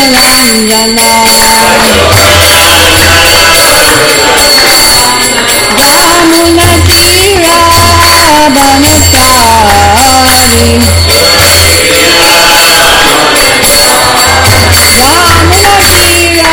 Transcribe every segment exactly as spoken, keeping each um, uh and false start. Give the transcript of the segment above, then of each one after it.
Ranjana Yamuna Tira Banatari Yamuna Tira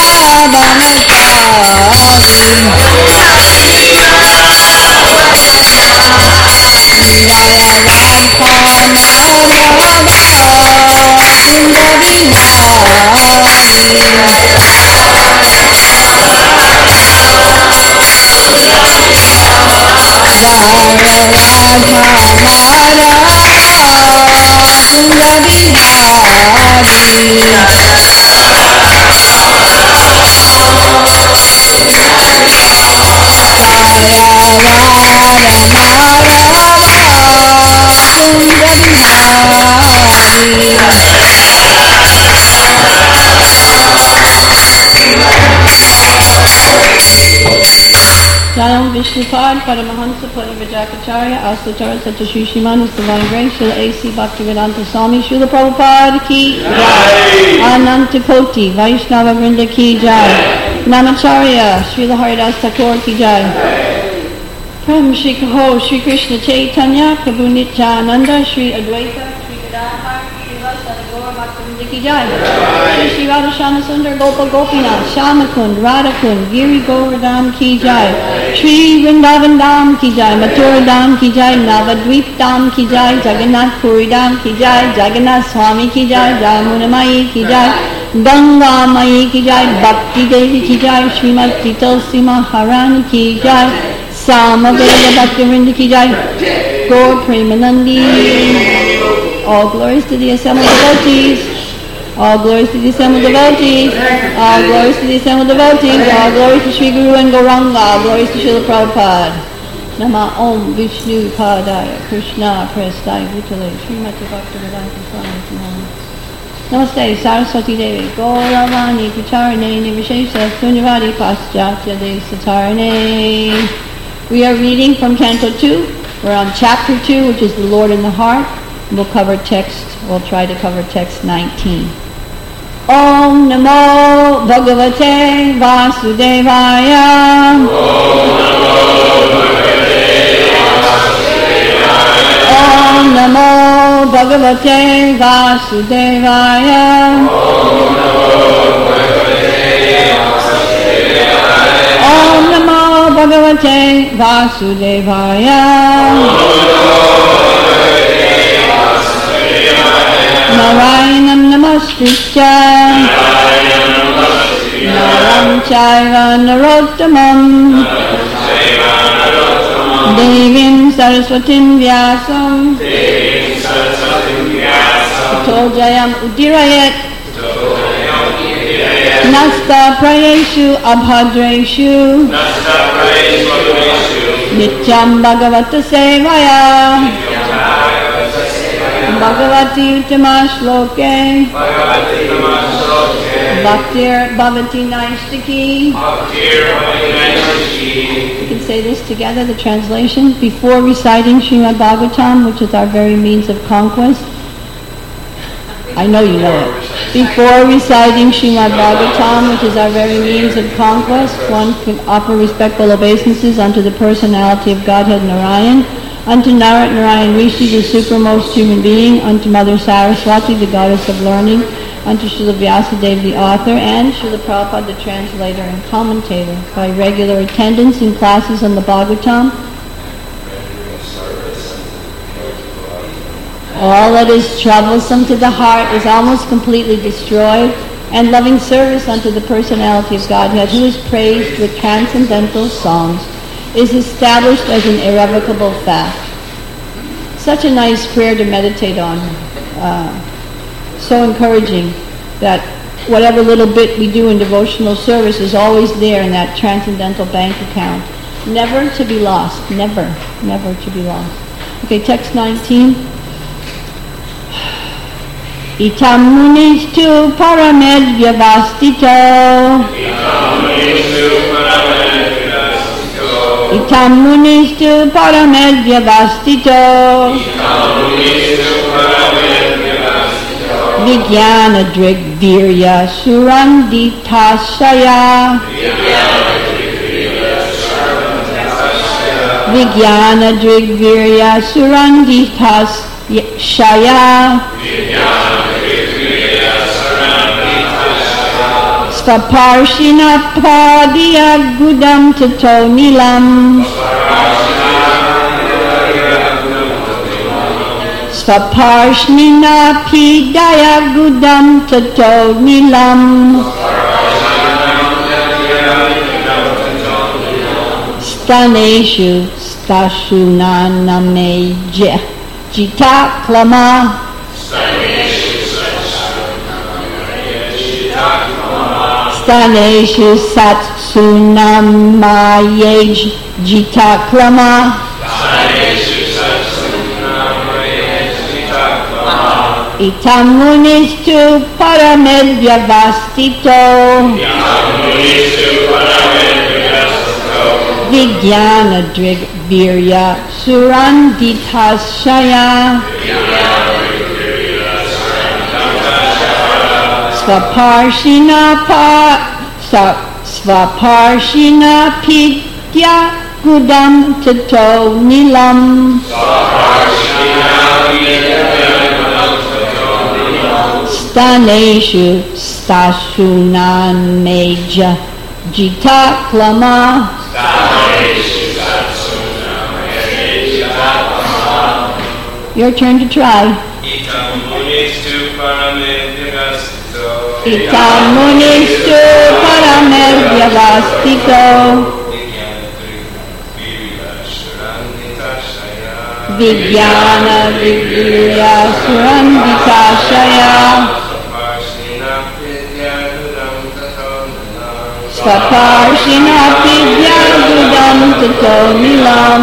Jayam Vishnupad, Paramahansa, Parivajakacharya, Asatara Satyashri Shriman, His Divine Grace, Srila A C Bhaktivedanta Swami, Srila Prabhupada Ki Jai, Ananta Koti, Vaishnava Vrinda Ki Jai, Namacharya, Srila Haridas Thakur Ki Jai, Prem Shri Kaho, Shri Krishna Chaitanya, Prabhu Nityananda, Shri Advaita, Shri Gadadhar, Shri Vasa Gaura Bhaktivinoda Ki Jai, Shri Shri Radha Shama Sundar Gopal Gopinath, Shamakund, Radhakund, Giri Govardhan Ki Jai, Shri Vrindavan Dham Ki Jai, Mathura Dham Ki Jai, Navadvip Dham Ki Jai, Jagannath Puri Dham Ki Jai, Jagannath Swami Ki Jai, Jamuna Mai Ki Jai, Ganga Mai Ki Jai, Bhakti Devi Ki Jai, Srimati Tulsi Maharani Ki Jai, Samaveda Bhaktivinoda Ki Jai, Gaur Premanandi. All glories to the assembled devotees. All glories to the assembled devotees. All glories to the assembled devotees. All glories to Sri Guru and Gauranga. All glories to Srila Prabhupada. Nama Om Vishnu Padaya Krishna Prestaya Bhutale Srimati Bhaktivedanta Swami Namo. Namaste Saraswati Devi Gauravani Pacharane Nivishesha Sunyavadi Paschatya Desatarane. We are reading from Canto two. We're on Chapter two, which is the Lord in the Heart. We'll cover text, we'll try to cover text nineteen. Om Namo Bhagavate Vasudevaya. Om Namo Bhagavate Vasudevaya. Om Namo Bhagavate Vasudevaya. Narayanam Namaskritya Naram Chaiva Narottamam Devim Saraswatim Vyasam Tato Jayam Udirayat Nasta Prayeshu Abhadreshu Nityam Bhagavata Sevaya Bhagavati Uttama Shloke Bhaktir Bhavati Naistiki. We can say this together, the translation. Before reciting Srimad Bhagavatam, which is our very means of conquest. I know you know it. Before reciting Srimad Bhagavatam, which is our very means of conquest, one can offer respectful obeisances unto the personality of Godhead Narayan, unto Narat Narayan Rishi, the supremmost human being, unto Mother Saraswati, the goddess of learning, unto Srila Vyasadeva, the author, and Srila Prabhupada, the translator and commentator. By regular attendance in classes on the Bhagavatam, all that is troublesome to the heart is almost completely destroyed, and loving service unto the personality of Godhead, who is praised with transcendental songs, is established as an irrevocable fact. Such a nice prayer to meditate on. Uh, so encouraging that whatever little bit we do in devotional service is always there in that transcendental bank account. Never to be lost. Never. Never to be lost. Okay, text nineteen. Itam munistu paramed vyavastito. Itam munistu paramed vyavastito. Vijnana Drig Virya Suranditashaya. Vijnana Drig Virya Suranditashaya. Svaparshina Padya Gudam Tato Nilam. Svaparshnina Pidaya Gudam Tato Nilam. Staneshu Stashunanameja Jita Klama. Staneshu Satsunamayej Jita Klama. Itam Munistu Paramedvyavastito. Vijnana Drig Virya Suranditashaya. Svaparshina Pa Svaparshina Pidya Gudam Tato Nilam. Staneshu Stashunameja Jita Klama. Your turn to try. Itam Munistu Paramedvyavastito. Vijnana Virya Suranditashaya. Svaparshina Pidya Gudam Tato Nilam.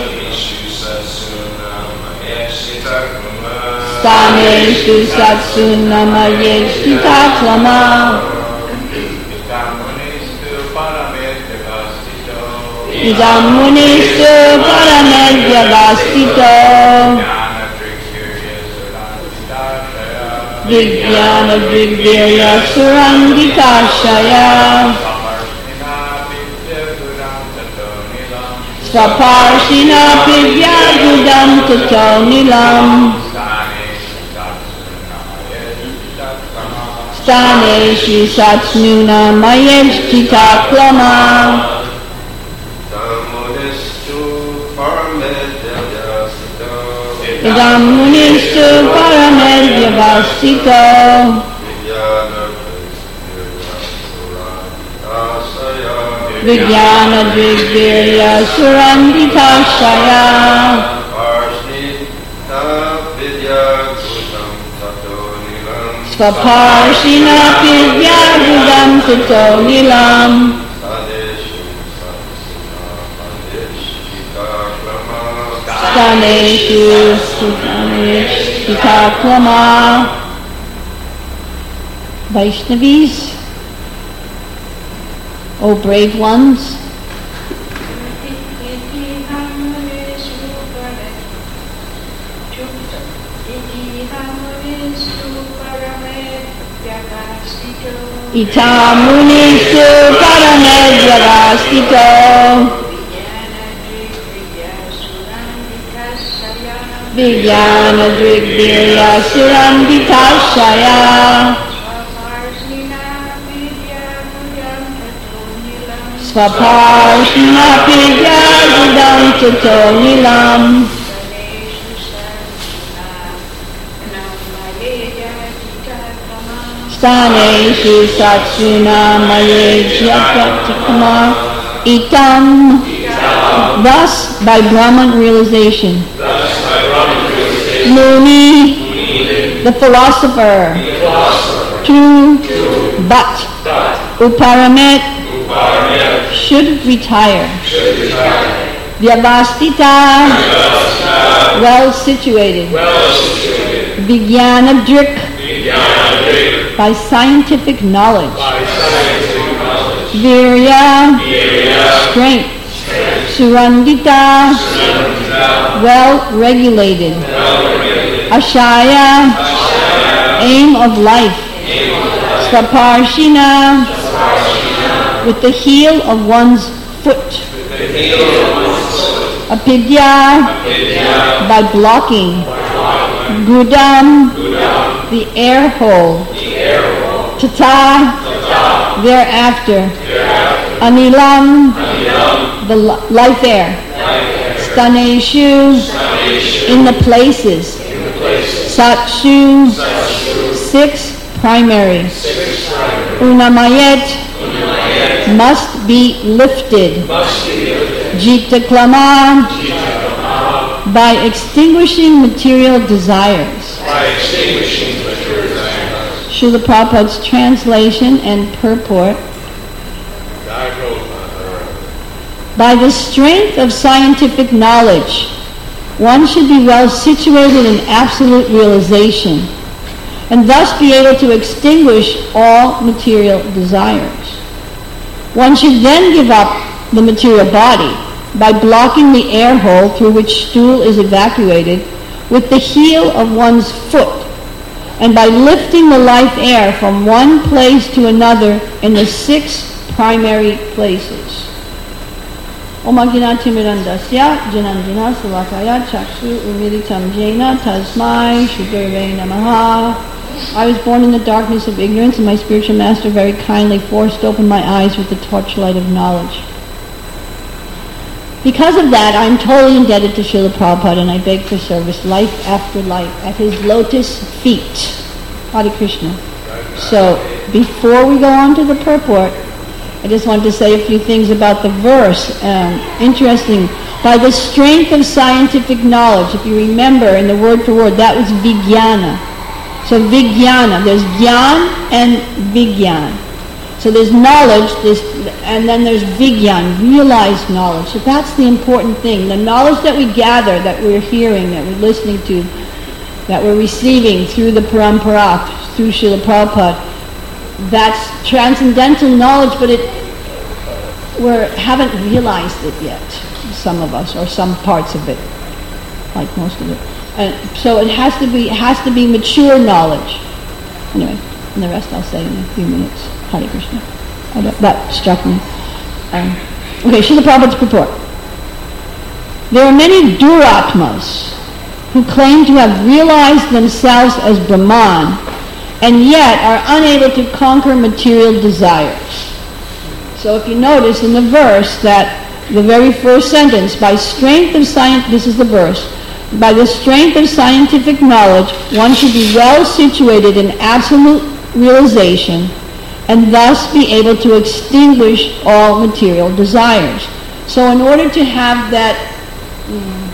Staneshu Satsunamayeshita Klama. Idam Munistu Paramedvyavastito. Vijnana Drig Virya Suranditashaya. Svaparshina Pidya Gudam Tato Nilam. Staneshu Satsunamayeshita Klama. Idam Munistu Paramedvyavastito. Vijnana Drig Virya Suranditashaya. Svaparshina Pidya Gudam Tato Nilam. Staneshu Sutamayeshita Klama. Vaishnavis, O brave ones, Itam Munistu Paramedvyavastito. Vijnana Drig Virya Suranditashaya. Svaparshina Pidya Gudam Tato Nilam. Staneshu Satsunamayeshita Klama. Itam. Thus, by Brahman realization, Muni, the philosopher, true, but, Uparamet, should retire. Vyavastita, well situated. Vijnana Drik, by scientific knowledge. Virya, strength. Surandita, well regulated. Ashaya, aim of life, Swaparshina, with the heel of one's foot, Apidya, by blocking, Gudam, the air hole, Tata, thereafter, Anilam, the life air, Staneshu, in the places, Satshu, six primary, Unamayet, must be lifted, Jita Klama, by extinguishing material desires. Srila Prabhupada's translation and purport. By the strength of scientific knowledge, one should be well situated in absolute realization, and thus be able to extinguish all material desires. One should then give up the material body by blocking the air hole through which stool is evacuated with the heel of one's foot, and by lifting the life air from one place to another in the six primary places. Om Ajnana-Timirandasya Jananjana Salakaya Chakshu Umilitam Jena Tasmai Shri Namaha. I was born in the darkness of ignorance, and my spiritual master very kindly forced open my eyes with the torchlight of knowledge. Because of that, I am totally indebted to Srila Prabhupada, and I beg for service life after life at his lotus feet. Hare Krishna. So, before we go on to the purport, I just wanted to say a few things about the verse. Um, interesting. By the strength of scientific knowledge, if you remember in the word for word, that was Vijnana. So Vijnana, there's Gyan and Vigyan. So there's knowledge, there's, and then there's Vigyan, realized knowledge. So that's the important thing. The knowledge that we gather, that we're hearing, that we're listening to, that we're receiving through the Parampara, through Srila Prabhupada, that's transcendental knowledge, but it we haven't realized it yet, some of us, or some parts of it, like most of it. And so it has to be it has to be mature knowledge. Anyway, and the rest I'll say in a few minutes. Hare Krishna. That struck me. Um, okay, Srila Prabhupada's purport. There are many Duratmas who claim to have realized themselves as Brahman, and yet are unable to conquer material desires. So if you notice in the verse that the very first sentence, by strength of science, this is the verse, by the strength of scientific knowledge, one should be well situated in absolute realization, and thus be able to extinguish all material desires. So in order to have that um,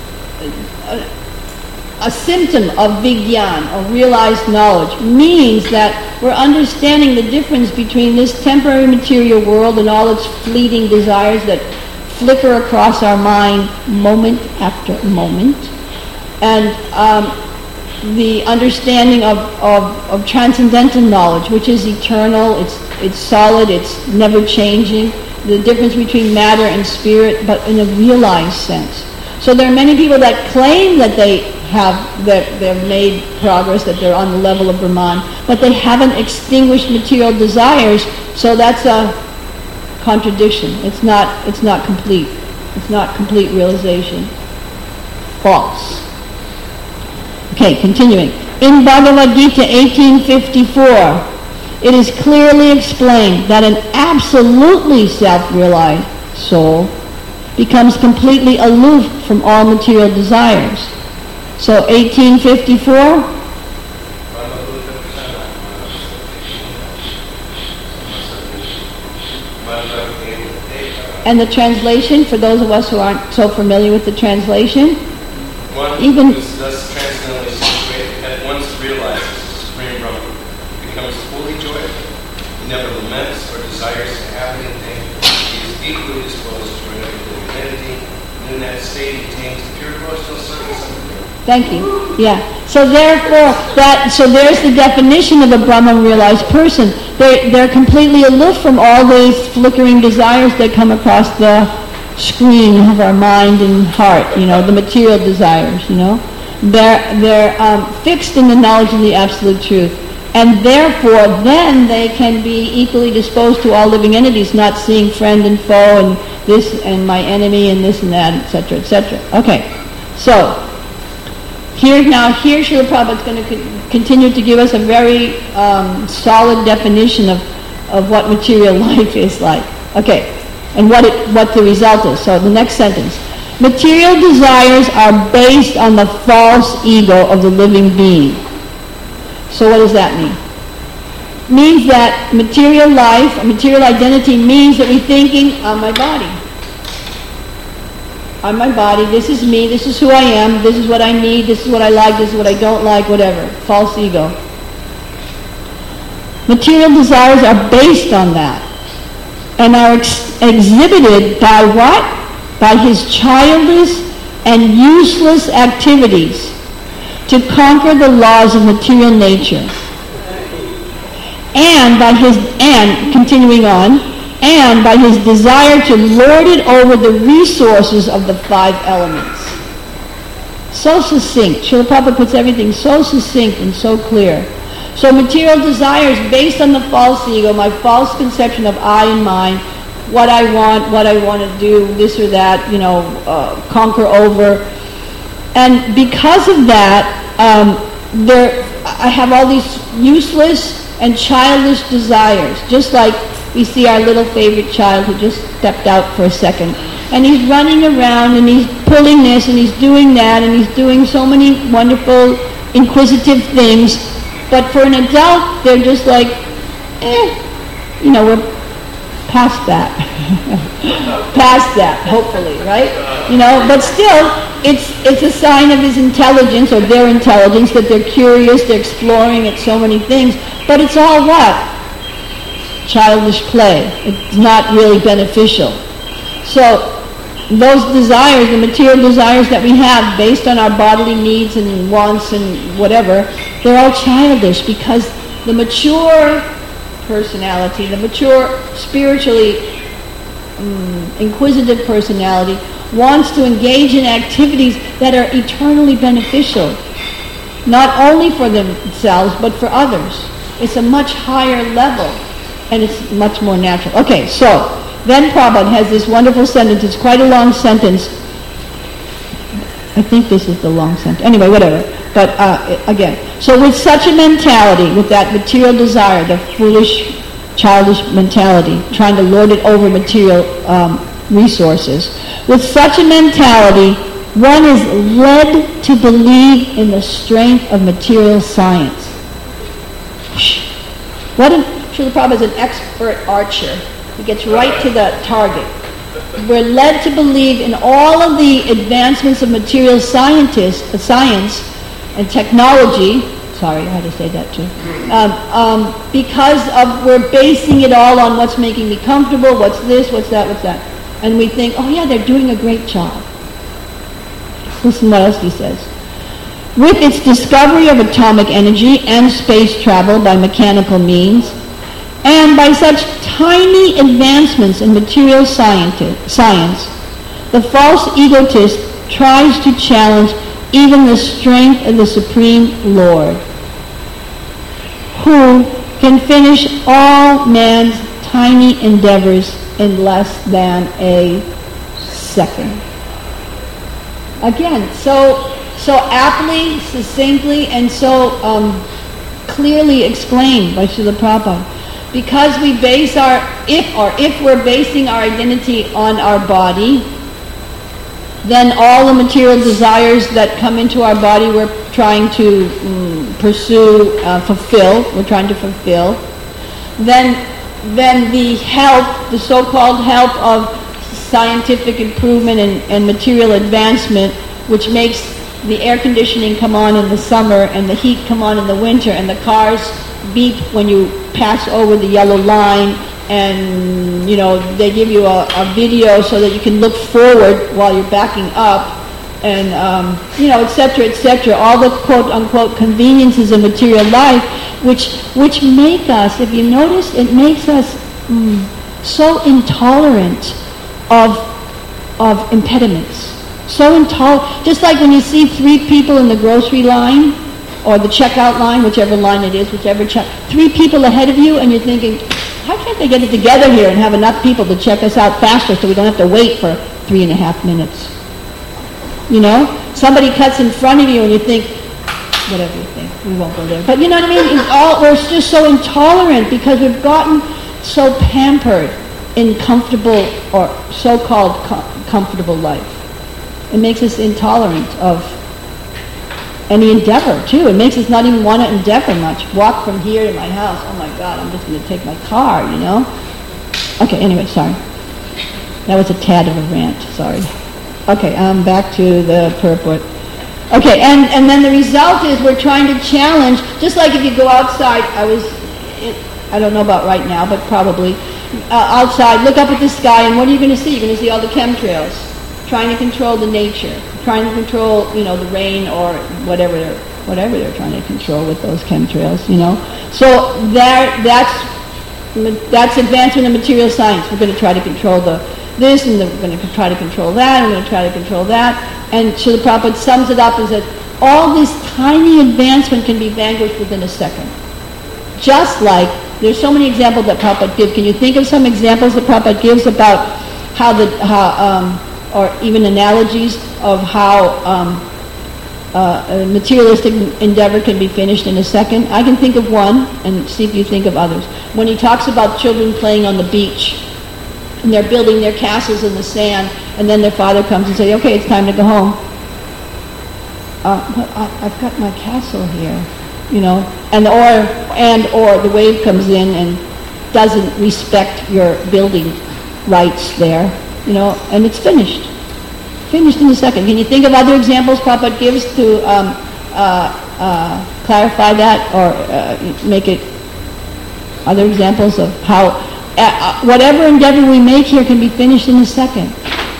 a symptom of Vigyan, or realized knowledge, means that we're understanding the difference between this temporary material world and all its fleeting desires that flicker across our mind moment after moment, and um, the understanding of, of, of transcendental knowledge, which is eternal, it's, it's solid, it's never changing, the difference between matter and spirit, but in a realized sense. So there are many people that claim that they have that they've made progress, that they're on the level of Brahman, but they haven't extinguished material desires, so that's a contradiction. It's not it's not complete. It's not complete realization. False. Okay, continuing. In Bhagavad Gita eighteen fifty-four, it is clearly explained that an absolutely self-realized soul becomes completely aloof from all material desires. So eighteen fifty-four. And the translation, for those of us who aren't so familiar with the translation, one even who is thus transcendently situated at once realizes the Supreme Brahman, becomes fully joyful. He never laments or desires to have anything. He is equally disposed to join up with the divinity, and in that state he attains pure devotional service unto Him. Thank you. Yeah. So therefore, that so there's the definition of a Brahman realized person. They they're completely aloof from all these flickering desires that come across the screen of our mind and heart. You know, the material desires. You know, They're, they're um, fixed in the knowledge of the absolute truth. And therefore, then they can be equally disposed to all living entities, not seeing friend and foe and this and my enemy and this and that, et cetera, et cetera. Okay, so here now, here Srila Prabhupada is going to co- continue to give us a very um, solid definition of, of what material life is like. Okay, and what it, what the result is. So the next sentence. Material desires are based on the false ego of the living being. So what does that mean? Means that material life, material identity means that we're thinking on my body. On my body, this is me, this is who I am, this is what I need, this is what I like, this is what I don't like, whatever. False ego. Material desires are based on that and are ex- exhibited by what? By his childish and useless activities to conquer the laws of material nature. And by his, and, continuing on, and by his desire to lord it over the resources of the five elements. So succinct. Srila Prabhupada puts everything so succinct and so clear. So material desires based on the false ego, my false conception of I and mine, what I want, what I want to do, this or that, you know, uh, conquer over. And because of that, um, there, I have all these useless and childish desires, just like we see our little favorite child who just stepped out for a second. And he's running around and he's pulling this and he's doing that and he's doing so many wonderful, inquisitive things. But for an adult, they're just like, eh, you know, we're past that. Past that, hopefully, right? You know, but still, it's it's a sign of his intelligence or their intelligence that they're curious, they're exploring at so many things. But it's all what? Childish play. It's not really beneficial. So those desires, the material desires that we have based on our bodily needs and wants and whatever, they're all childish because the mature personality, the mature, spiritually um, inquisitive personality wants to engage in activities that are eternally beneficial, not only for themselves but for others. It's a much higher level and it's much more natural. Okay, so then Prabhupada has this wonderful sentence. It's quite a long sentence. I think this is the long sentence. Anyway, whatever. But uh, again, so with such a mentality, with that material desire, the foolish, childish mentality, trying to lord it over material um, resources, with such a mentality, one is led to believe in the strength of material science. What a, Srila Prabhupada is an expert archer. He gets right to the target. We're led to believe in all of the advancements of material scientists, uh, science and technology. Sorry, I had to say that too. Um, um, because of we're basing it all on what's making me comfortable, what's this, what's that, what's that. And we think, oh yeah, they're doing a great job. Listen what else he says. With its discovery of atomic energy and space travel by mechanical means, and by such tiny advancements in material science, the false egotist tries to challenge even the strength of the Supreme Lord, who can finish all man's tiny endeavors in less than a second. Again, so so aptly, succinctly, and so um, clearly explained by Srila Prabhupada. Because we base our, if or if we're basing our identity on our body, then all the material desires that come into our body we're trying to um, pursue, uh, fulfill, we're trying to fulfill. Then, then the help, the so-called help of scientific improvement and, and material advancement, which makes the air conditioning come on in the summer and the heat come on in the winter and the cars beep when you pass over the yellow line, and you know they give you a, a video so that you can look forward while you're backing up, and um, you know, et cetera, et cetera. All the quote unquote conveniences of material life, which which make us, if you notice, it makes us mm, so intolerant of of impediments. So intolerant. Just like when you see three people in the grocery line, or the checkout line, whichever line it is, whichever check, three people ahead of you, and you're thinking, how can't they get it together here and have enough people to check us out faster so we don't have to wait for three and a half minutes? You know? Somebody cuts in front of you and you think, whatever you think, we won't go there. But you know what I mean? It's all, we're just so intolerant because we've gotten so pampered in comfortable or so-called com- comfortable life. It makes us intolerant of any endeavor, too. It makes us not even want to endeavor much. Walk from here to my house. Oh, my God, I'm just going to take my car, you know? Okay, anyway, sorry. That was a tad of a rant, sorry. Okay, um, back to the purport. Okay, and, and then the result is we're trying to challenge, just like if you go outside, I was, I don't know about right now, but probably, uh, outside, look up at the sky, and what are you going to see? You're going to see all the chemtrails, trying to control the nature, trying to control, you know, the rain or whatever they're, whatever they're trying to control with those chemtrails, you know. So that, that's, that's advancement in material science. We're going to try to control the this, and we're going to try to control that, and we're going to try to control that. And Srila Prabhupada sums it up as that all this tiny advancement can be vanquished within a second. Just like, there's so many examples that Prabhupada gives. Can you think of some examples that Prabhupada gives about how the, how, um, or even analogies of how um, uh, a materialistic endeavor can be finished in a second? I can think of one, and see if you think of others. When he talks about children playing on the beach, and they're building their castles in the sand, and then their father comes and says, okay, it's time to go home. Uh, but I, I've got my castle here, you know, and or, and or the wave comes in and doesn't respect your building rights there, you know, and it's finished. Finished in a second. Can you think of other examples Prabhupada gives to um, uh, uh, clarify that, or uh, make it, other examples of how Uh, whatever endeavor we make here can be finished in a second.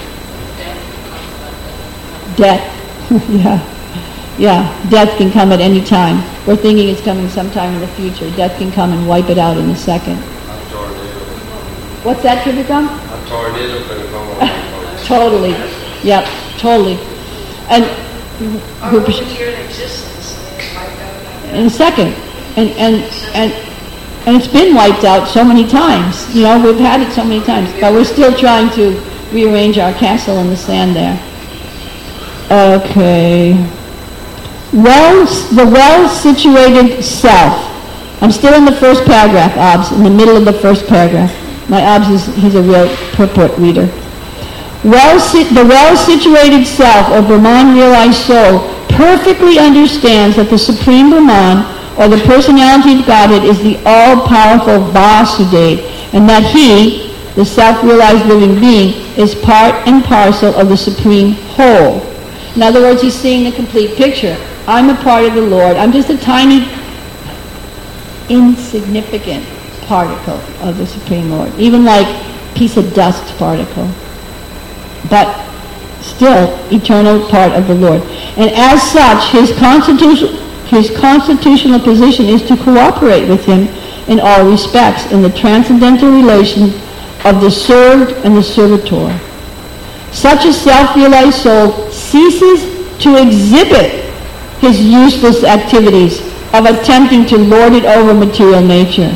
Death. yeah. Yeah. Death can come at any time. We're thinking it's coming sometime in the future. Death can come and wipe it out in a second. A tornado. What's that, Tribhuvan? A tornado could come. Totally. Yep. Totally. And Our material existence is wiped out in a second. And and and And it's been wiped out so many times. You know, we've had it so many times. But we're still trying to rearrange our castle in the sand there. Okay. Well, the well-situated self. I'm still in the first paragraph, Obs, in the middle of the first paragraph. My Obs, is he's a real purport reader. Well, the well-situated self, or Brahman-realized soul, perfectly understands that the Supreme Brahman, or the personality of Godhead, is the all-powerful Vasudeva, and that he, the self-realized living being, is part and parcel of the Supreme Whole. In other words, he's seeing the complete picture. I'm a part of the Lord. I'm just a tiny, insignificant particle of the Supreme Lord, even like piece of dust particle, but still eternal part of the Lord. And as such, his constitution His constitutional position is to cooperate with him in all respects in the transcendental relation of the served and the servitor. Such a self-realized soul ceases to exhibit his useless activities of attempting to lord it over material nature.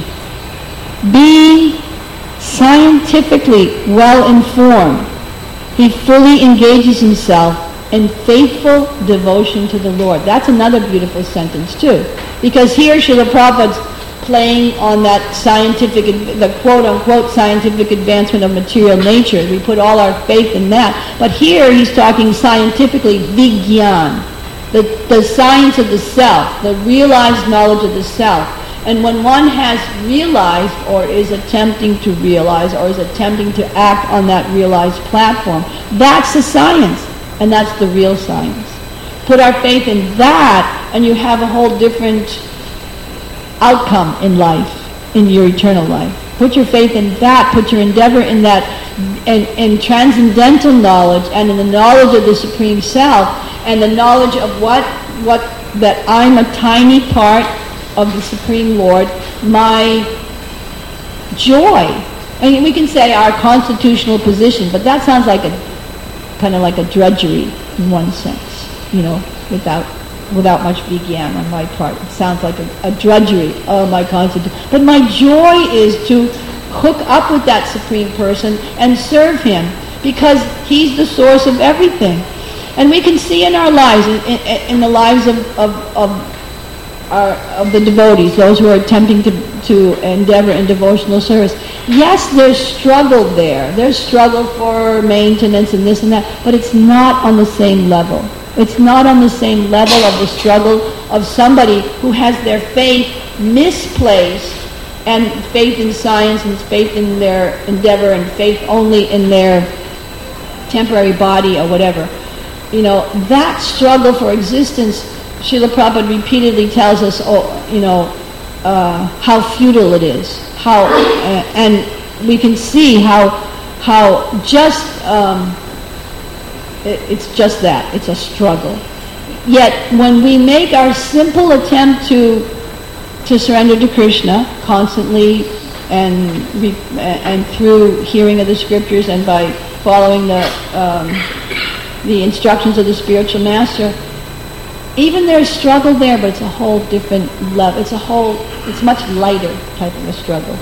Being scientifically well-informed, he fully engages himself in faithful devotion to the Lord. That's another beautiful sentence too. Because here Srila Prabhupada's playing on that scientific, the quote-unquote scientific advancement of material nature. We put all our faith in that. But here he's talking scientifically, Vigyan, the, the science of the self, the realized knowledge of the self. And when one has realized or is attempting to realize or is attempting to act on that realized platform, that's the science. And that's the real science. Put our faith in that, and you have a whole different outcome in life, in your eternal life. Put your faith in that. Put your endeavor in that, in, in transcendental knowledge, and in the knowledge of the Supreme Self, and the knowledge of what, what that I'm a tiny part of the Supreme Lord. My joy. I mean, we can say our constitutional position, but that sounds like a kind of like a drudgery in one sense, you know, without without much began on my part. It sounds like a, a drudgery. Oh, my concentration. But my joy is to hook up with that Supreme Person and serve Him, because He's the source of everything. And we can see in our lives, in, in, in the lives of, of, of, our, of the devotees, those who are attempting to, to endeavor in devotional service, yes, there's struggle there. There's struggle for maintenance and this and that, but it's not on the same level. It's not on the same level of the struggle of somebody who has their faith misplaced, and faith in science and faith in their endeavor and faith only in their temporary body or whatever. You know, that struggle for existence, Srila Prabhupada repeatedly tells us, oh, you know, uh, how futile it is. How, uh, and we can see how, how just, um, it, it's just that. It's a struggle. Yet, when we make our simple attempt to to surrender to Krishna constantly, and re, and through hearing of the scriptures and by following the um, the instructions of the spiritual master, even there's struggle there, but it's a whole different level. It's a whole, it's much lighter type of a struggle.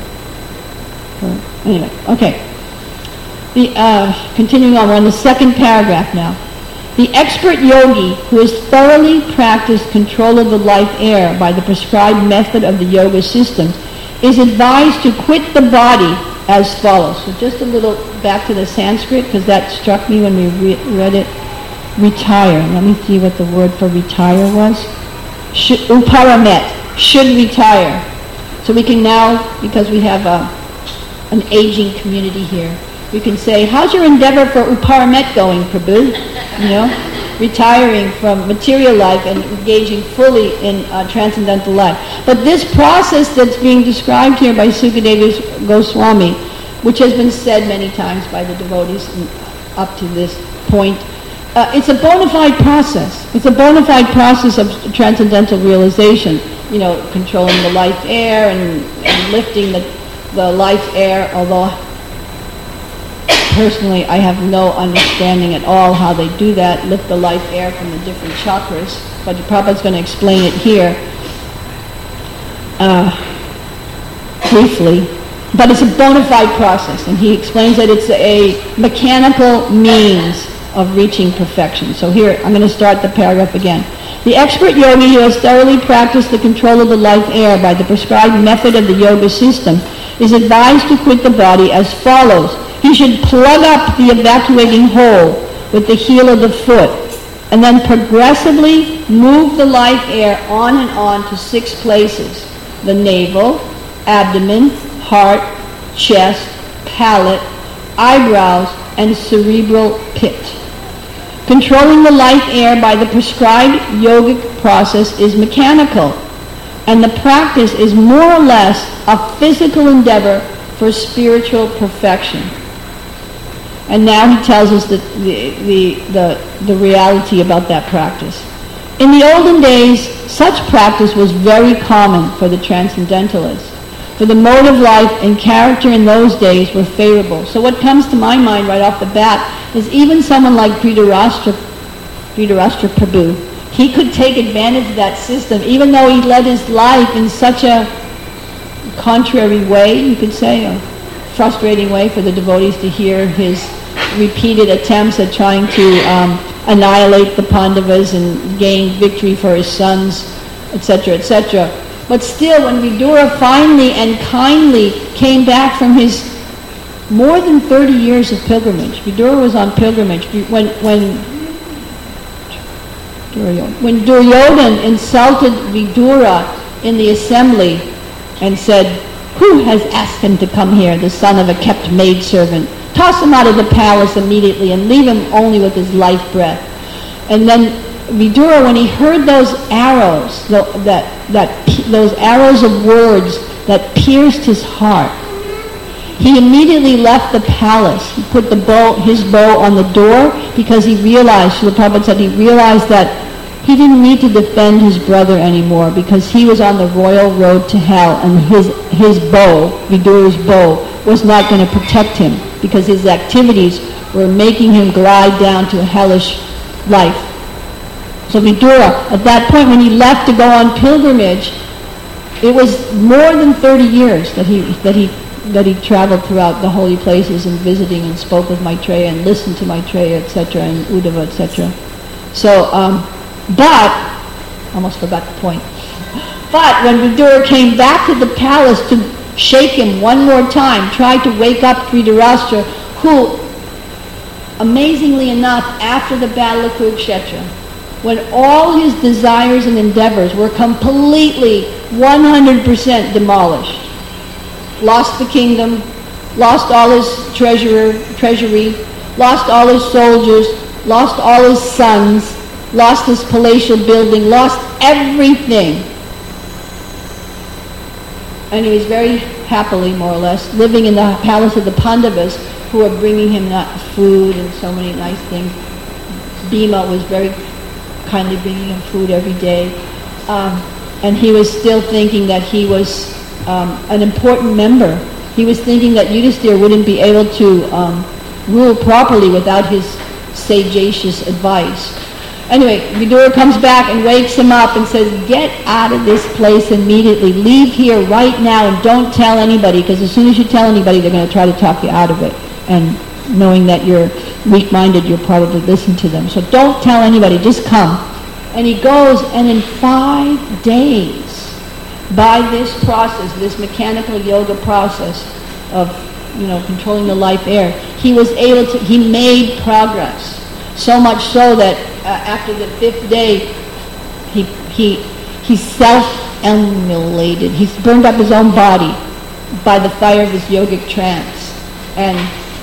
So, anyway, okay. The uh, continuing on, we're on the second paragraph now. The expert yogi who has thoroughly practiced control of the life air by the prescribed method of the yoga system is advised to quit the body as follows. So just a little back to the Sanskrit, because that struck me when we re- read it. Retire. Let me see what the word for retire was. Should, uparamet. Should retire. So we can now, because we have a, an aging community here, we can say, how's your endeavor for uparamet going, Prabhu? You know, retiring from material life and engaging fully in uh, transcendental life. But this process that's being described here by Sukadeva Goswami, which has been said many times by the devotees up to this point, uh, it's a bona fide process. It's a bona fide process of transcendental realization. You know, controlling the life air and, and lifting the, the life air, although personally, I have no understanding at all how they do that, lift the life air from the different chakras, but Prabhupada's going to explain it here uh, briefly. But it's a bona fide process, and he explains that it's a mechanical means of reaching perfection. So here, I'm going to start the paragraph again. The expert yogi who has thoroughly practiced the control of the life air by the prescribed method of the yoga system is advised to quit the body as follows. He should plug up the evacuating hole with the heel of the foot, and then progressively move the life air on and on to six places: the navel, abdomen, heart, chest, palate, eyebrows, and cerebral pit. Controlling the life air by the prescribed yogic process is mechanical, and the practice is more or less a physical endeavor for spiritual perfection. And now he tells us the, the, the, the, the reality about that practice. In the olden days, such practice was very common for the transcendentalists, for the mode of life and character in those days were favorable. So what comes to my mind right off the bat is even someone like Dhritarashtra, Dhritarashtra Prabhu, he could take advantage of that system, even though he led his life in such a contrary way, you could say, a frustrating way for the devotees to hear his repeated attempts at trying to um, annihilate the Pandavas and gain victory for his sons, et cetera, et cetera. But still, when Vidura finally and kindly came back from his more than thirty years of pilgrimage, Vidura was on pilgrimage when when when Duryodhana insulted Vidura in the assembly and said, "Who has asked him to come here, the son of a kept maidservant? Toss him out of the palace immediately and leave him only with his life breath." And then Vidura, when he heard those arrows, that, that, those arrows of words that pierced his heart, he immediately left the palace. He put the bow, his bow on the door, because he realized, Srila Prabhupada said, he realized that he didn't need to defend his brother anymore, because he was on the royal road to hell, and his, his bow, Vidura's bow, was not going to protect him, because his activities were making him glide down to a hellish life. So Vidura, at that point when he left to go on pilgrimage, it was more than thirty years that he that he that he traveled throughout the holy places and visiting and spoke with Maitreya and listened to Maitreya, et cetera, and Uddhava, et cetera. So, um, but almost forgot the point. But when Vidura came back to the palace to shake him one more time, tried to wake up Dhritarashtra, who, amazingly enough, after the battle of Kurukshetra, when all his desires and endeavors were completely one hundred percent demolished, lost the kingdom, lost all his treasurer, treasury, lost all his soldiers, lost all his sons, lost his palatial building, lost everything. And he was very happily, more or less, living in the palace of the Pandavas, who were bringing him not food and so many nice things. Bhima was very kindly bringing him food every day. Um, and he was still thinking that he was um, an important member. He was thinking that Yudhisthira wouldn't be able to um, rule properly without his sagacious advice. Anyway, Vidura comes back and wakes him up and says, get out of this place immediately. Leave here right now and don't tell anybody, because as soon as you tell anybody, they're going to try to talk you out of it. And knowing that you're weak-minded, you'll probably listen to them. So don't tell anybody, just come. And he goes, and in five days, by this process, this mechanical yoga process of, you know, controlling the life air, he was able to, he made progress. So much so that uh, after the fifth day, he he he self-immolated. He burned up his own body by the fire of his yogic trance and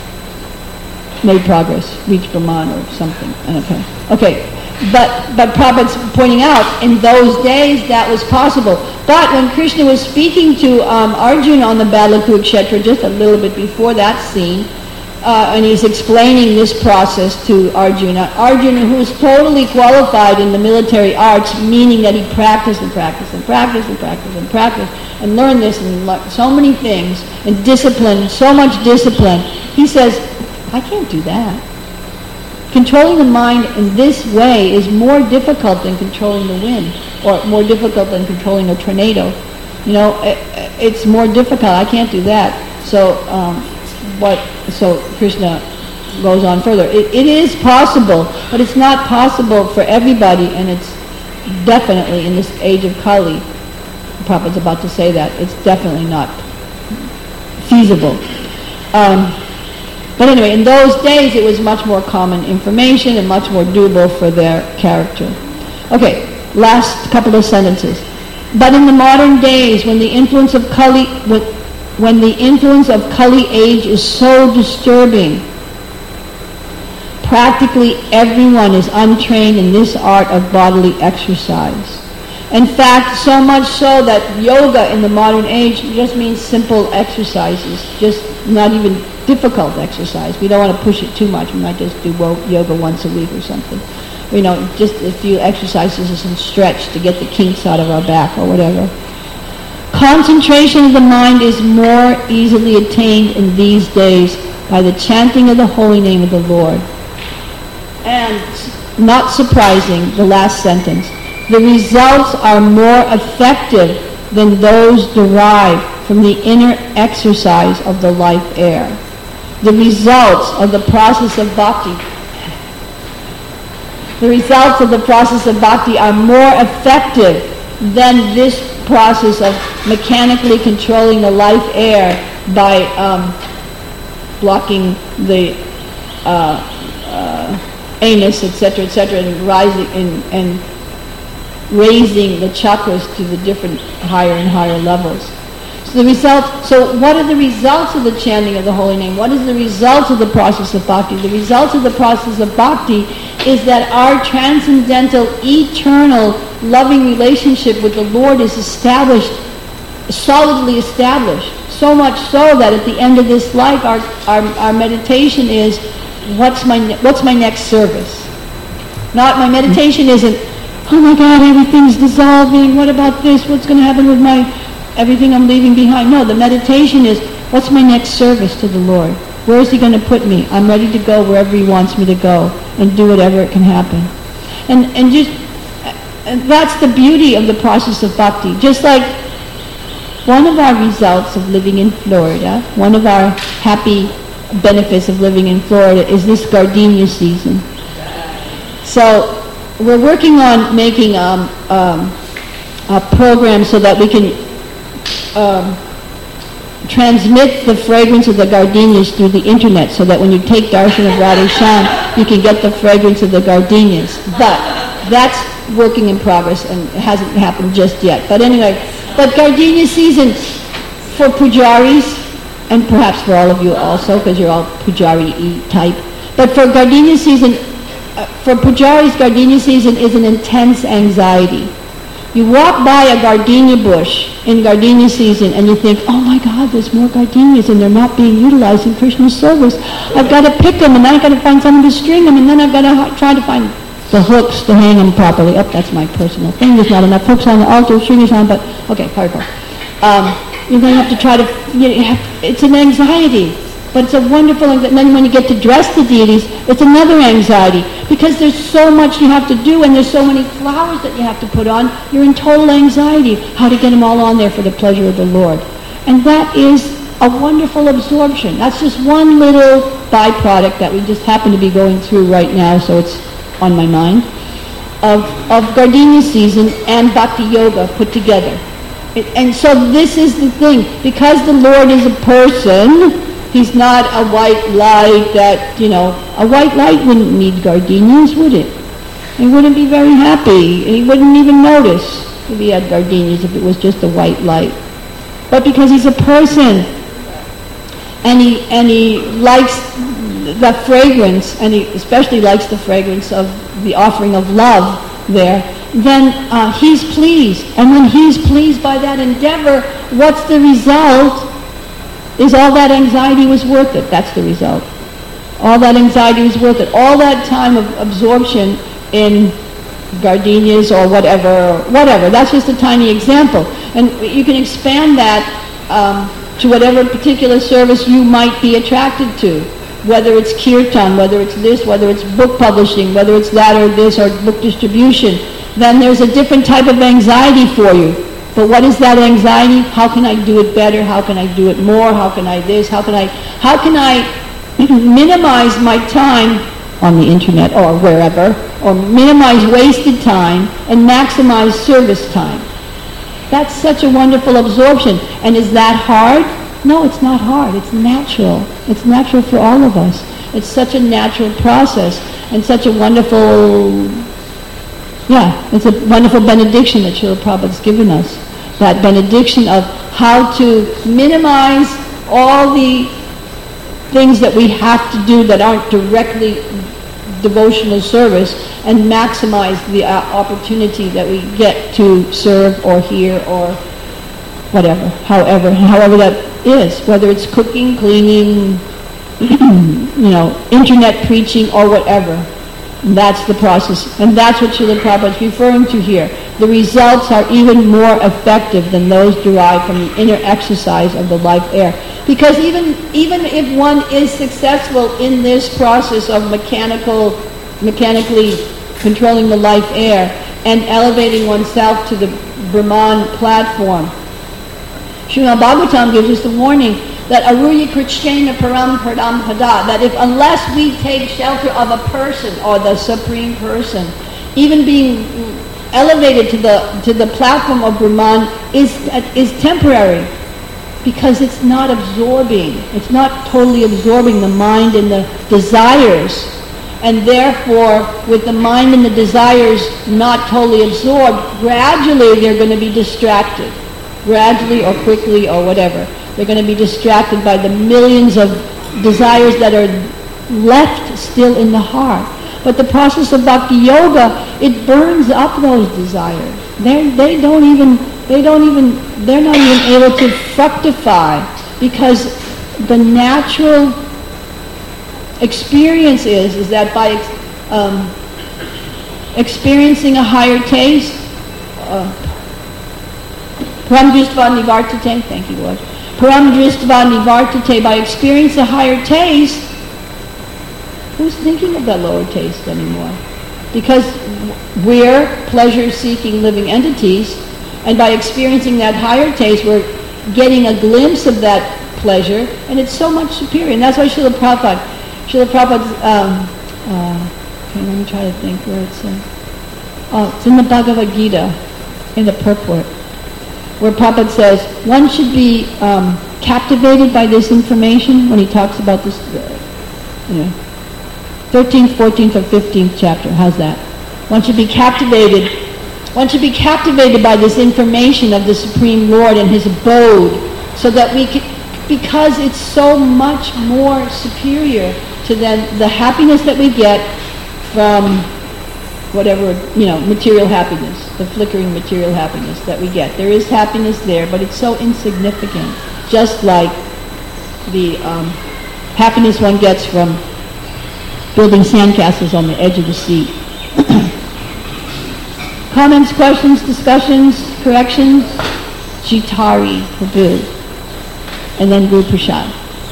made progress, reached Brahman or something. Okay, okay. But but Prabhupada's pointing out, in those days that was possible. But when Krishna was speaking to um, Arjuna on the battle of Kurukshetra, just a little bit before that scene, uh, and he's explaining this process to Arjuna, Arjuna, who is totally qualified in the military arts, meaning that he practiced and practiced and practiced and practiced and practiced and learned this and learned so many things, and discipline, so much discipline, he says, I can't do that. Controlling the mind in this way is more difficult than controlling the wind, or more difficult than controlling a tornado. You know, it, it's more difficult. I can't do that. So, um, what? So Krishna goes on further. It, it is possible, but it's not possible for everybody, and it's definitely in this age of Kali. Prabhupada's about to say that it's definitely not feasible. Um, But anyway, in those days it was much more common information and much more doable for their character. Okay, last couple of sentences. But in the modern days, when the influence of Kali, when, when the influence of Kali age is so disturbing, practically everyone is untrained in this art of bodily exercise. In fact, so much so that yoga in the modern age just means simple exercises, just not even difficult exercise. We don't want to push it too much. We might just do yoga once a week or something. You know, just a few exercises and stretch to get the kinks out of our back or whatever. Concentration of the mind is more easily attained in these days by the chanting of the holy name of the Lord. And, not surprising, the last sentence, the results are more effective than those derived from the inner exercise of the life air. The results of the process of bhakti, the results of the process of bhakti are more effective than this process of mechanically controlling the life air by um, blocking the uh, uh, anus, et cetera, et cetera, and rising and, and raising the chakras to the different higher and higher levels. So the result, so what are the results of the chanting of the holy name? What is the result of the process of bhakti? The result of the process of bhakti is that our transcendental, eternal, loving relationship with the Lord is established, solidly established. So much so that at the end of this life, our our, our meditation is, what's my ne- what's my next service? Not my meditation isn't, oh my God, everything's dissolving. What about this? What's going to happen with my everything I'm leaving behind? No, the meditation is, what's my next service to the Lord? Where is he going to put me? I'm ready to go wherever he wants me to go and do whatever it can happen. And and just and that's the beauty of the process of bhakti. Just like one of our results of living in Florida, one of our happy benefits of living in Florida is this gardenia season. So we're working on making um, um, a program so that we can um, transmit the fragrance of the gardenias through the internet, so that when you take darshan of Radhe Shyam, you can get the fragrance of the gardenias. But that's working in progress and it hasn't happened just yet. But anyway, but gardenia season for pujaris, and perhaps for all of you also, because you're all pujari type. But for gardenia season, uh, for pujaris, gardenia season is an intense anxiety. You walk by a gardenia bush in gardenia season and you think, oh my God, there's more gardenias and they're not being utilized in Krishna's service. I've got to pick them and then I've got to find something to string them and then I've got to ha- try to find the hooks to hang them properly. Oh, that's my personal thing. There's not enough hooks on the altar, stringers on, but okay, hard part. Um, you're going to have to try to, you know, you have, it's an anxiety. But it's a wonderful, and then when you get to dress the deities, it's another anxiety. Because there's so much you have to do and there's so many flowers that you have to put on, you're in total anxiety how to get them all on there for the pleasure of the Lord. And that is a wonderful absorption. That's just one little byproduct that we just happen to be going through right now, so it's on my mind, of, of gardenia season and bhakti yoga put together. It, and so this is the thing, because the Lord is a person, he's not a white light that, you know, a white light wouldn't need gardenias, would it? He wouldn't be very happy. He wouldn't even notice if he had gardenias if it was just a white light. But because he's a person, and he and he likes the fragrance, and he especially likes the fragrance of the offering of love there, then uh, he's pleased. And when he's pleased by that endeavor, what's the result? Is all that anxiety was worth it. That's the result. All that anxiety was worth it. All that time of absorption in gardenias or whatever, whatever. That's just a tiny example. And you can expand that um, to whatever particular service you might be attracted to. Whether it's kirtan, whether it's this, whether it's book publishing, whether it's that or this, or book distribution, then there's a different type of anxiety for you. But what is that anxiety? How can I do it better? How can I do it more? How can I this? How can I, how can I minimize my time on the internet or wherever, or minimize wasted time and maximize service time? That's such a wonderful absorption. And is that hard? No, it's not hard. It's natural. It's natural for all of us. It's such a natural process and such a wonderful, yeah, it's a wonderful benediction that Srila Prabhupada's given us. That benediction of how to minimize all the things that we have to do that aren't directly devotional service and maximize the uh, opportunity that we get to serve or hear or whatever, however, however that is, whether it's cooking, cleaning, you know, internet preaching or whatever. That's the process. And that's what Srila Prabhupada is referring to here. The results are even more effective than those derived from the inner exercise of the life air. Because even even if one is successful in this process of mechanical, mechanically controlling the life air and elevating oneself to the Brahman platform, Srimad Bhagavatam gives us the warning that aruya krishna param param pada, that if unless we take shelter of a person or the supreme person, even being elevated to the to the platform of Brahman is is temporary, because it's not absorbing. It's not totally absorbing the mind and the desires, and therefore, with the mind and the desires not totally absorbed, gradually they're going to be distracted, gradually or quickly or whatever. They're going to be distracted by the millions of desires that are left still in the heart. But the process of bhakti yoga, it burns up those desires. They they don't even they don't even they're not even able to fructify, because the natural experience is is that by um, experiencing a higher taste, uh, Pramdristva Nivartate, thank you, Lord. Paramdristva nivartate, by experiencing the higher taste, who's thinking of that lower taste anymore? Because we're pleasure-seeking living entities, and by experiencing that higher taste, we're getting a glimpse of that pleasure, and it's so much superior. And that's why Srila Prabhupada, Srila Prabhupada, um, uh, okay, let me try to think where it's in. Oh, it's in the Bhagavad Gita, in the purport, where Prabhupada says, one should be um, captivated by this information when he talks about this, uh, you know, thirteenth, fourteenth, or fifteenth chapter. How's that? One should be captivated. One should be captivated by this information of the Supreme Lord and His abode, so that we can, because it's so much more superior to then the happiness that we get from whatever, you know, material happiness, the flickering material happiness that we get. There is happiness there, but it's so insignificant, just like the um, happiness one gets from building sandcastles on the edge of the sea. Comments, questions, discussions, corrections? Jitari Prabhu. And then Guru Prasad.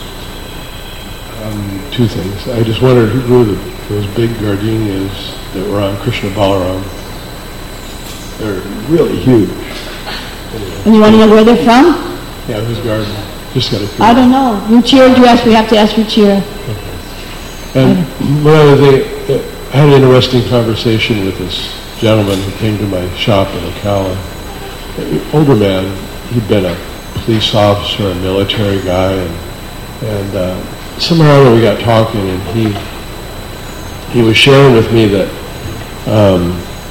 Um, two things. I just wondered who grew the, those big gardenias that were on Krishna Balaram. They're really huge. Anyway. And you want to know where they're from? Yeah, whose garden? Just got to. I don't know. Ruchira, do you ask? We have to ask Ruchira. Okay. And one other thing, I had an interesting conversation with this gentleman who came to my shop in Ocala. An older man, he'd been a police officer, a military guy, and and uh, somehow we got talking, and he he was sharing with me that um,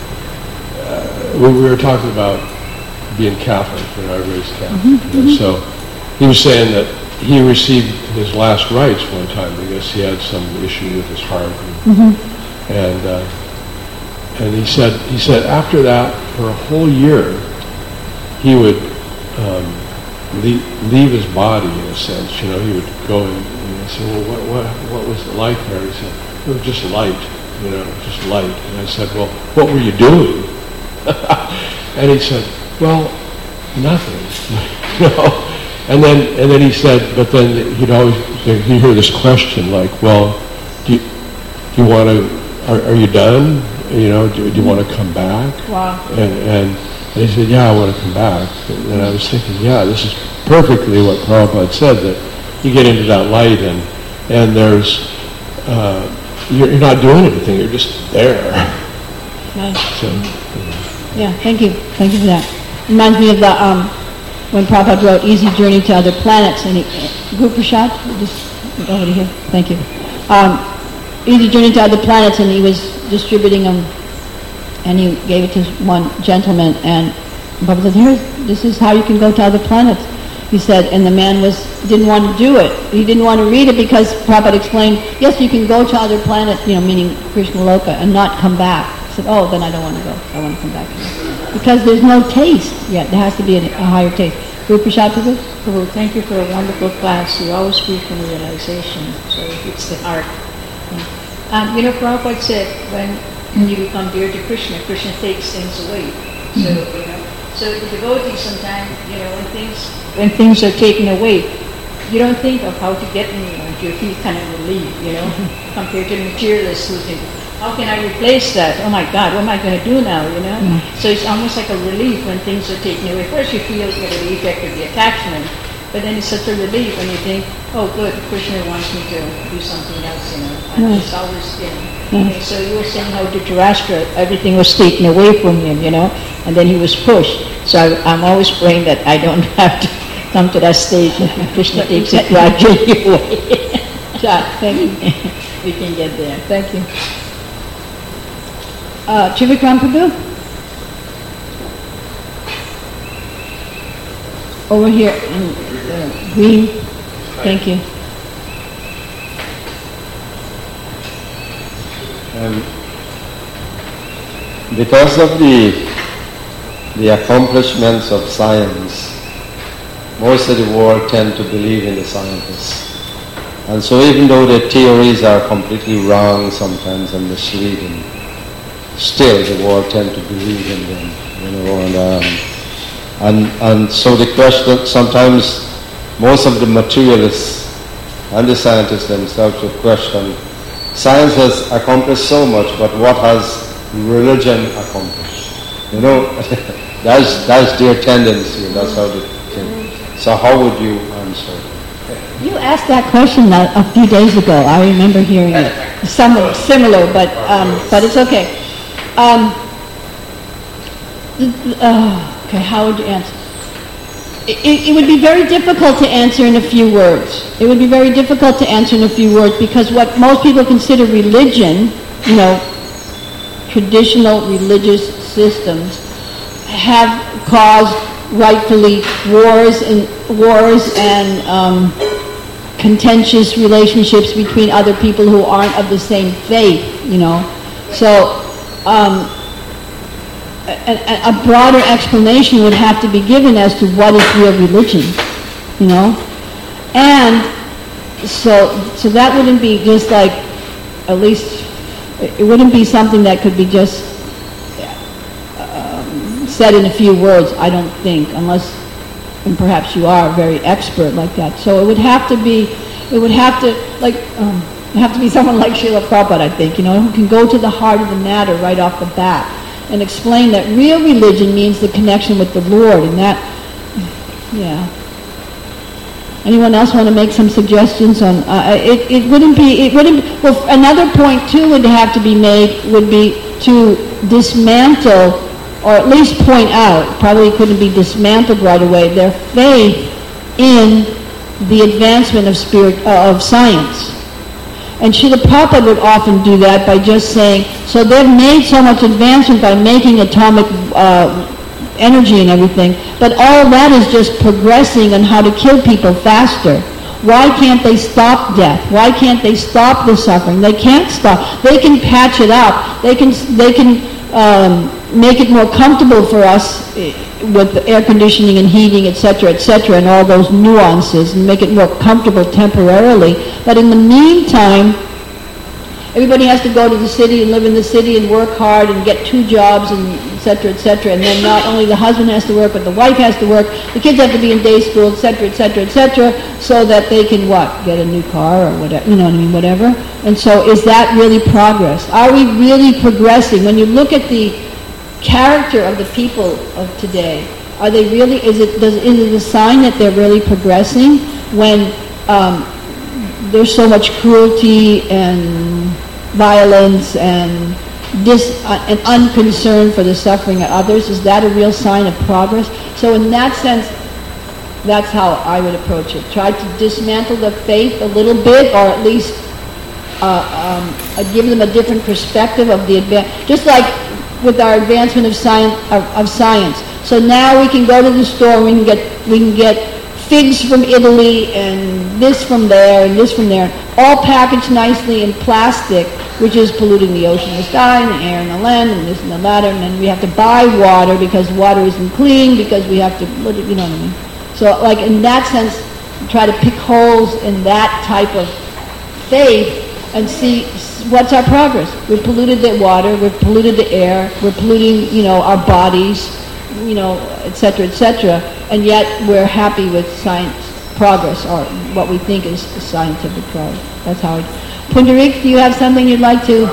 uh, we, we were talking about being Catholic, you know, I raised Catholic. Mm-hmm, you know, mm-hmm. So he was saying that he received his last rites one time because he had some issue with his heart, and Mm-hmm. and, uh, and he said he said after that for a whole year he would um, leave, leave his body in a sense. You know, he would go and, and I said, well, what what what was it like there? He said, it was just light. You know, just light. And I said, well, what were you doing? And he said, well, nothing. You know. And then and then he said, but then he'd always he'd hear this question like, well, do you, do you want to? Are, are you done? You know, do, do you want to come back? Wow. And, and and he said, yeah, I want to come back. And I was thinking, yeah, this is perfectly what Prabhupada said, that you get into that light and and there's uh, you're, you're not doing anything, you're just there. Nice. So, Yeah, thank you. Thank you for that. Reminds me of the um, when Prabhupada wrote Easy Journey to Other Planets, and he, Guru Prasad, just over here, thank you. Um, Easy Journey to Other Planets, and he was distributing them, and he gave it to one gentleman, and Prabhupada said, here, this is how you can go to other planets. He said, and the man was didn't want to do it. He didn't want to read it because Prabhupada explained, yes, you can go to other planets, you know, meaning Krishna Loka, and not come back. He said, oh, then I don't want to go. I want to come back here. Because there's no taste yet. There has to be a, a higher taste. Guru Prasad Prabhu? Prabhu, thank you for a wonderful class. You always speak from realization, so it's the heart. Um, you know, Prabhupada said, when you become dear to Krishna, Krishna takes things away. So, you know, so the devotee sometimes, you know, when things when things are taken away, you don't think of how to get them, you know, you feel kind of relieved, you know, compared to the materialists who think, how can I replace that? Oh my God, what am I going to do now, you know? Mm. So it's almost like a relief when things are taken away. First you feel you know, the effect of the attachment, but then it's such a relief when you think, oh good, Krishna wants me to do something else, you know. And Nice. it's always, you know. Nice. Okay, so you were saying how Dhritarashtra, everything was taken away from him, you know, and then he was pushed. So I, I'm always praying that I don't have to come to that stage and Krishna takes it gradually away. Thank you. We can get there. Thank you. Uh, Trivikram Prabhu? Over here in uh, green. Thank you. Um, because of the the accomplishments of science, most of the world tend to believe in the scientists. And so even though their theories are completely wrong sometimes and misleading, still the world tend to believe in them, you know, and, um, and, and so the question, sometimes most of the materialists and the scientists themselves would question, science has accomplished so much, but what has religion accomplished? You know, that's, that's their tendency, that's how they think. So how would you answer? You asked that question a, a few days ago. I remember hearing it. Something similar, but um, but it's okay. Um, uh, okay, how would you answer? It, it would be very difficult to answer in a few words. It would be very difficult to answer in a few words because what most people consider religion, you know, traditional religious systems, have caused rightfully wars and wars and um, contentious relationships between other people who aren't of the same faith, you know. So um, a, a broader explanation would have to be given as to what is real religion, you know. And so, so that wouldn't be just like, at least, it wouldn't be something that could be just um, said in a few words, I don't think, unless, and perhaps you are very expert like that. So it would have to be, it would have to, like, um, it have to be someone like Srila Prabhupada, I think, you know, who can go to the heart of the matter right off the bat and explain that real religion means the connection with the Lord, and that, yeah. Anyone else want to make some suggestions on, uh, it, it wouldn't be, it wouldn't, well, another point too would have to be made, would be to dismantle, or at least point out, probably couldn't be dismantled right away, their faith in the advancement of spirit, uh, of science. And Srila Prabhupada would often do that by just saying, so they've made so much advancement by making atomic uh, energy and everything, but all that is just progressing on how to kill people faster. Why can't they stop death? Why can't they stop the suffering? They can't stop. They can patch it up. They can they can um, make it more comfortable for us with air conditioning and heating, et cetera, et cetera, and all those nuances, and make it more comfortable temporarily. But in the meantime, everybody has to go to the city and live in the city and work hard and get two jobs and et cetera, et cetera. And then not only the husband has to work, but the wife has to work. The kids have to be in day school, et cetera, et cetera, et cetera, so that they can what? Get a new car or whatever, you know what I mean, whatever. And so is that really progress? Are we really progressing? When you look at the character of the people of today, are they really, is it, does, is it a sign that they're really progressing when um, there's so much cruelty and violence and dis, uh, and unconcern for the suffering of others? Is that a real sign of progress? So in that sense, that's how I would approach it. Try to dismantle the faith a little bit, or at least uh, um, uh, give them a different perspective of the advance. Just like with our advancement of science, of, of science. So now we can go to the store and we can get we can get figs from Italy and this from there and this from there, all packaged nicely in plastic, which is polluting the ocean, the sky, and the air, and the land, and this and the latter. And then we have to buy water because water isn't clean, because we have to, you know what I mean? So, like in that sense, try to pick holes in that type of faith and see what's our progress. We've polluted the water, we've polluted the air, we're polluting, you know, our bodies, you know, et cetera, et cetera, and yet we're happy with science progress, or what we think is scientific progress. That's how it. Pundarik, do you have something you'd like to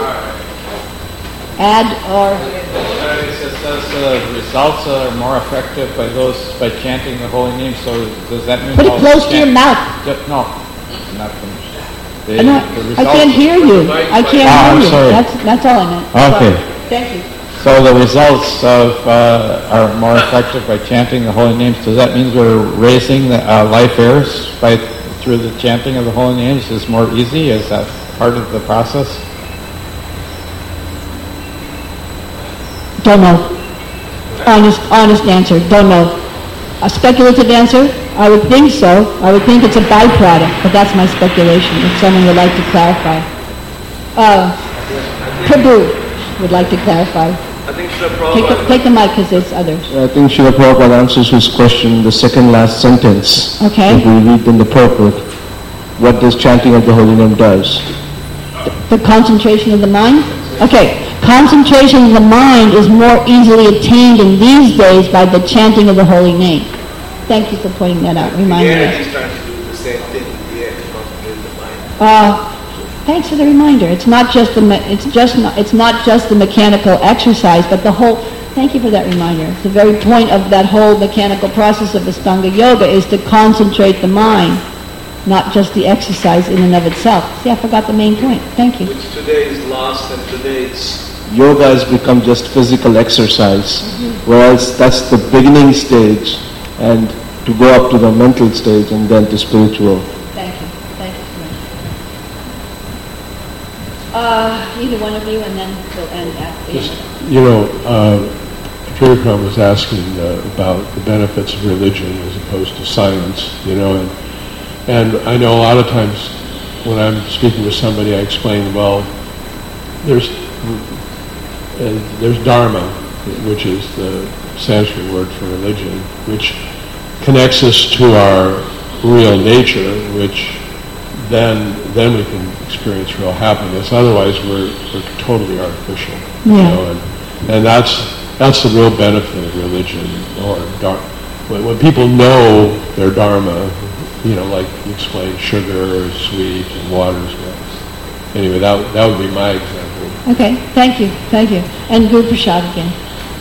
add, or? It says uh, results are more effective by those by chanting the holy name. So does that mean? Put it close to your mouth. Just, no, not finished. The, I, know, the I can't hear you. I can't oh, hear you. Sorry. That's that's all I meant. Okay. So, thank you. So the results of uh, are more effective by chanting the holy names. Does that mean we're raising the uh, life heirs by through the chanting of the holy names is more easy? Is that part of the process? Don't know. Honest, honest answer. Don't know. A speculative answer? I would think so. I would think it's a byproduct, but that's my speculation. If someone would like to clarify. Uh, Prabhu would like to clarify. I think Srila Take the, Prabhupada, take the mic because there's others. I think Srila Prabhupada answers his question in the second last sentence. Okay. If we read in the purport, what does chanting of the holy name does? The, the concentration of the mind? Okay. Concentration of the mind is more easily attained in these days by the chanting of the holy name. thank you for pointing that out, reminding The us. energy is trying to do the same thing with the air to concentrate the mind. Uh, thanks for the reminder. It's not just the, me- it's just not, it's not just the mechanical exercise, but the whole, thank you for that reminder. The very point of that whole mechanical process of Ashtanga Yoga is to concentrate the mind, not just the exercise in and of itself. See, I forgot the main point. Thank you. Which today is lost and today it's Yoga has become just physical exercise, whereas that's the beginning stage, and to go up to the mental stage and then to spiritual. Thank you. Thank you. Uh, either one of you, and then we'll end after. Just, you know, uh, Kirikram was asking uh, about the benefits of religion as opposed to science, you know, and, and I know a lot of times when I'm speaking with somebody, I explain, well, there's uh, there's Dharma, which is the Sanskrit word for religion, which connects us to our real nature, which then then we can experience real happiness. Otherwise, we're we're totally artificial, you Yeah. know, and and that's that's the real benefit of religion or dharma. When, when people know their dharma, you know, like you explained, sugar is sweet and water is nice. Anyway, that that would be my example. Okay, thank you, thank you. And Guru Prasad again.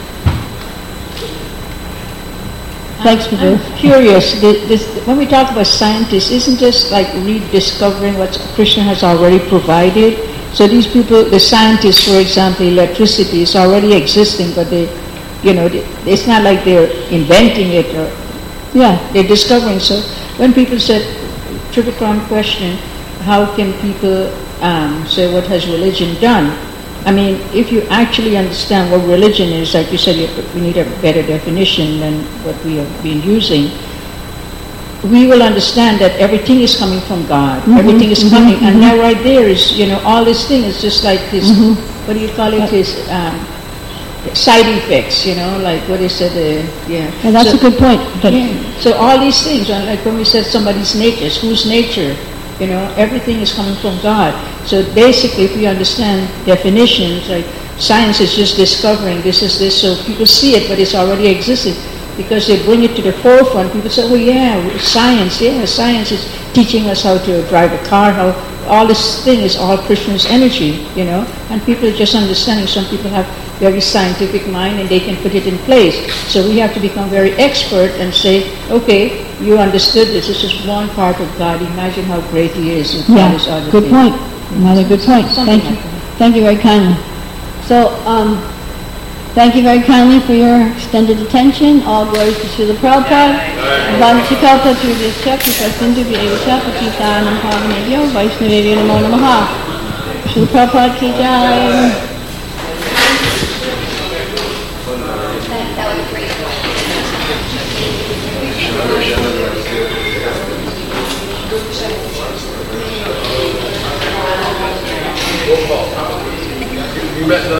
Thanks, Madhu. I'm curious, thi- this, when we talk about scientists, isn't this like rediscovering what Krishna has already provided? So these people, the scientists, for example, electricity is already existing, but they, you know, they, it's not like they're inventing it or, yeah, they're discovering. So when people said, Trivikram question, how can people um, say what has religion done? I mean, if you actually understand what religion is, like you said, you, we need a better definition than what we have been using. We will understand that everything is coming from God. Mm-hmm, Everything is mm-hmm, coming, mm-hmm. and now right there is, you know, all this thing is just like this. Mhm. What do you call it? This um, side effects, you know, like what is it? Uh, yeah. And that's So- a good point. But yeah. So all these things, uh, like when we said somebody's nature, it's whose nature? You know, everything is coming from God. So basically, if we understand definitions, like science is just discovering this is this, so people see it, but it's already existed. Because they bring it to the forefront, people say, oh yeah, science, yeah, science is teaching us how to drive a car, how all this thing is all Krishna's energy, you know, and people are just understanding. Some people have very scientific mind and they can put it in place. So we have to become very expert and say, okay, you understood this, this is one part of God, imagine how great He is and all this yeah, other good thing. point. Another good point. Something Thank you. like that. Thank you very kindly. So, um, thank you very kindly for your extended attention. All glories to Srila Prabhupada. Vanchikalpa Trivyaschak Vipasindu Vyeva Patitanam Pavanebhyo Vaishnavevyo Namo Namaha. Srila Prabhupada ki jai. You met